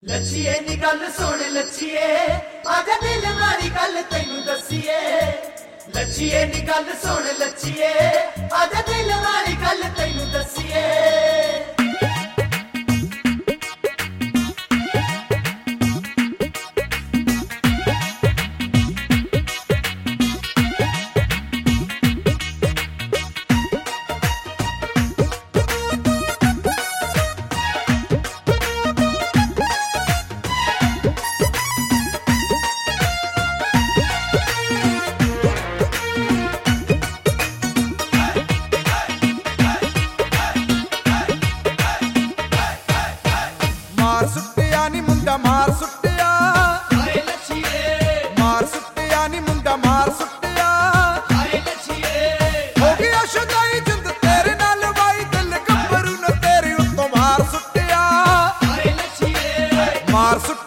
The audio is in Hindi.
लच्छिए नी गल सुन लच्छिए आजा दिल मारी गल तैनू दसीए। लच्छिए नी गल सुन लच्छिए आजा दिल मारी गल तैनू दसीए। मार सुट्टिया नी मुंडा मार सुट्टिया, हाय लच्छिए मार सुट्टिया नी मुंडा मार सुट्टिया। हाय लच्छिए हो गया शुदाई जिंद तेरे नाल वाई दिल गब्बरू न तेरी उत्तों मार सुट्टिया। हाय लच्छिए मार सुट्टिया